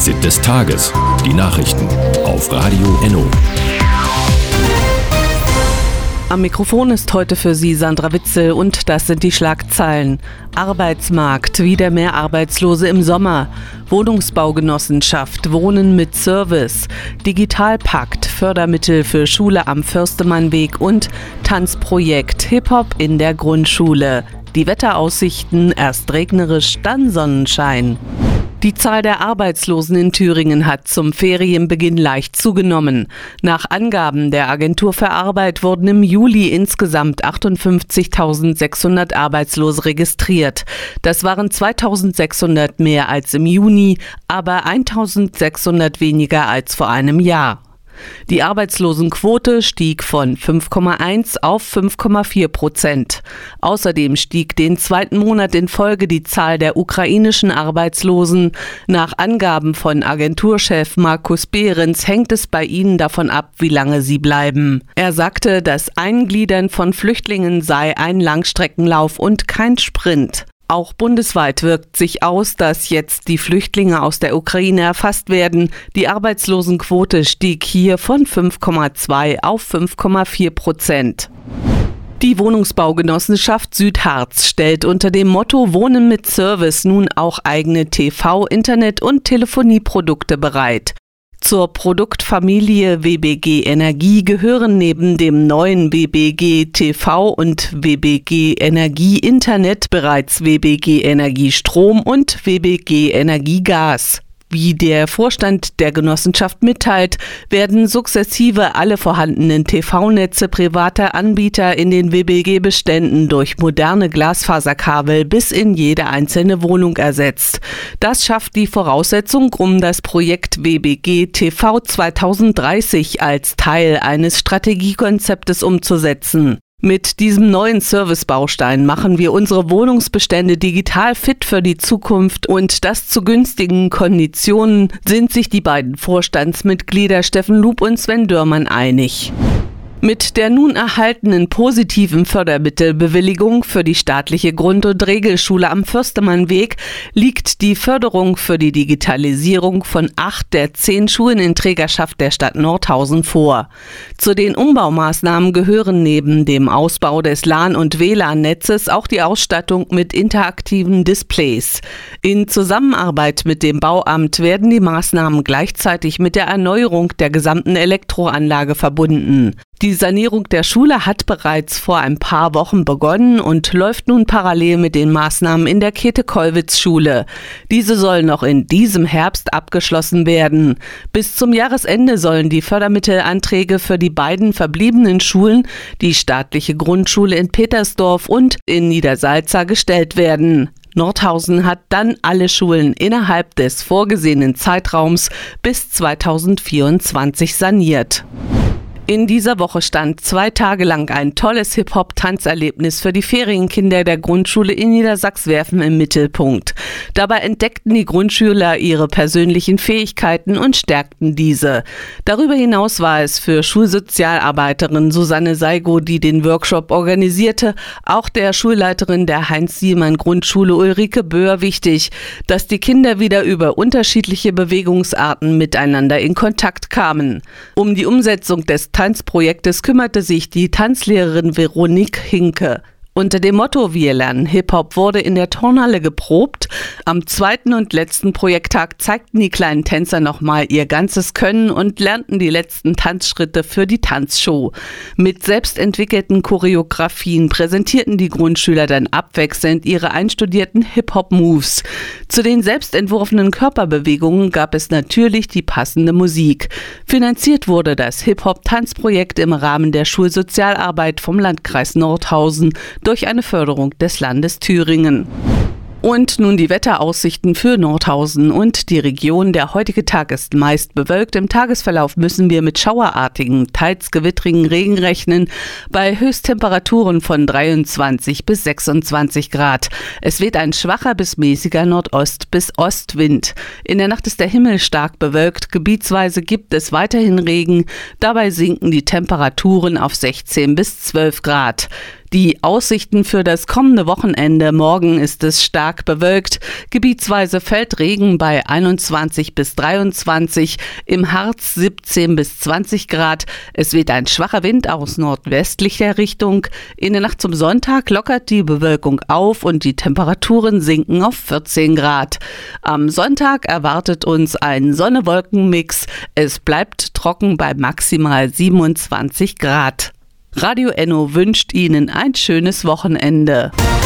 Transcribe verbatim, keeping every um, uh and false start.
Fazit des Tages. Die Nachrichten auf Radio Enno. Am Mikrofon ist heute für Sie Sandra Witzel und das sind die Schlagzeilen. Arbeitsmarkt, wieder mehr Arbeitslose im Sommer. Wohnungsbaugenossenschaft, Wohnen mit Service. Digitalpakt, Fördermittel für Schule am Förstemannweg und Tanzprojekt Hip-Hop in der Grundschule. Die Wetteraussichten, erst regnerisch, dann Sonnenschein. Die Zahl der Arbeitslosen in Thüringen hat zum Ferienbeginn leicht zugenommen. Nach Angaben der Agentur für Arbeit wurden im Juli insgesamt achtundfünfzigtausendsechshundert Arbeitslose registriert. Das waren zweitausendsechshundert mehr als im Juni, aber eintausendsechshundert weniger als vor einem Jahr. Die Arbeitslosenquote stieg von fünf Komma eins auf fünf Komma vier Prozent. Außerdem stieg den zweiten Monat in Folge die Zahl der ukrainischen Arbeitslosen. Nach Angaben von Agenturchef Markus Behrens hängt es bei ihnen davon ab, wie lange sie bleiben. Er sagte, das Eingliedern von Flüchtlingen sei ein Langstreckenlauf und kein Sprint. Auch bundesweit wirkt sich aus, dass jetzt die Flüchtlinge aus der Ukraine erfasst werden. Die Arbeitslosenquote stieg hier von fünf Komma zwei auf fünf Komma vier Prozent. Die Wohnungsbaugenossenschaft Südharz stellt unter dem Motto Wohnen mit Service nun auch eigene T V-, Internet- und Telefonieprodukte bereit. Zur Produktfamilie W B G Energie gehören neben dem neuen W B G T V und W B G Energie Internet bereits W B G Energie Strom und W B G Energie Gas. Wie der Vorstand der Genossenschaft mitteilt, werden sukzessive alle vorhandenen T V-Netze privater Anbieter in den W B G-Beständen durch moderne Glasfaserkabel bis in jede einzelne Wohnung ersetzt. Das schafft die Voraussetzung, um das Projekt W B G T V zweitausenddreißig als Teil eines Strategiekonzeptes umzusetzen. Mit diesem neuen Servicebaustein machen wir unsere Wohnungsbestände digital fit für die Zukunft und das zu günstigen Konditionen, sind sich die beiden Vorstandsmitglieder Steffen Lub und Sven Dörmann einig. Mit der nun erhaltenen positiven Fördermittelbewilligung für die staatliche Grund- und Regelschule am Förstemannweg liegt die Förderung für die Digitalisierung von acht der zehn Schulen in Trägerschaft der Stadt Nordhausen vor. Zu den Umbaumaßnahmen gehören neben dem Ausbau des LAN- und W L A N-Netzes auch die Ausstattung mit interaktiven Displays. In Zusammenarbeit mit dem Bauamt werden die Maßnahmen gleichzeitig mit der Erneuerung der gesamten Elektroanlage verbunden. Die Sanierung der Schule hat bereits vor ein paar Wochen begonnen und läuft nun parallel mit den Maßnahmen in der Käthe-Kollwitz-Schule. Diese soll noch in diesem Herbst abgeschlossen werden. Bis zum Jahresende sollen die Fördermittelanträge für die beiden verbliebenen Schulen, die staatliche Grundschule in Petersdorf und in Niedersalza, gestellt werden. Nordhausen hat dann alle Schulen innerhalb des vorgesehenen Zeitraums bis zweitausendvierundzwanzig saniert. In dieser Woche stand zwei Tage lang ein tolles Hip-Hop-Tanzerlebnis für die Ferienkinder der Grundschule in Niedersachswerfen im Mittelpunkt. Dabei entdeckten die Grundschüler ihre persönlichen Fähigkeiten und stärkten diese. Darüber hinaus war es für Schulsozialarbeiterin Susanne Seigo, die den Workshop organisierte, auch der Schulleiterin der Heinz-Sielmann-Grundschule Ulrike Böhr wichtig, dass die Kinder wieder über unterschiedliche Bewegungsarten miteinander in Kontakt kamen. Um die Umsetzung des Tanzprojektes kümmerte sich die Tanzlehrerin Veronique Hinke. Unter dem Motto Wir lernen Hip-Hop wurde in der Turnhalle geprobt. Am zweiten und letzten Projekttag zeigten die kleinen Tänzer nochmal ihr ganzes Können und lernten die letzten Tanzschritte für die Tanzshow. Mit selbstentwickelten Choreografien präsentierten die Grundschüler dann abwechselnd ihre einstudierten Hip-Hop-Moves. Zu den selbstentworfenen Körperbewegungen gab es natürlich die passende Musik. Finanziert wurde das Hip-Hop-Tanzprojekt im Rahmen der Schulsozialarbeit vom Landkreis Nordhausen durch eine Förderung des Landes Thüringen. Und nun die Wetteraussichten für Nordhausen und die Region. Der heutige Tag ist meist bewölkt. Im Tagesverlauf müssen wir mit schauerartigen, teils gewittrigen Regen rechnen, bei Höchsttemperaturen von dreiundzwanzig bis sechsundzwanzig Grad. Es weht ein schwacher bis mäßiger Nordost- bis Ostwind. In der Nacht ist der Himmel stark bewölkt. Gebietsweise gibt es weiterhin Regen. Dabei sinken die Temperaturen auf sechzehn bis zwölf Grad. Die Aussichten für das kommende Wochenende: Morgen ist es stark bewölkt. Gebietsweise fällt Regen bei einundzwanzig bis dreiundzwanzig, im Harz siebzehn bis zwanzig Grad. Es weht ein schwacher Wind aus nordwestlicher Richtung. In der Nacht zum Sonntag lockert die Bewölkung auf und die Temperaturen sinken auf vierzehn Grad. Am Sonntag erwartet uns ein Sonne-Wolken-Mix. Es bleibt trocken bei maximal siebenundzwanzig Grad. Radio Enno wünscht Ihnen ein schönes Wochenende.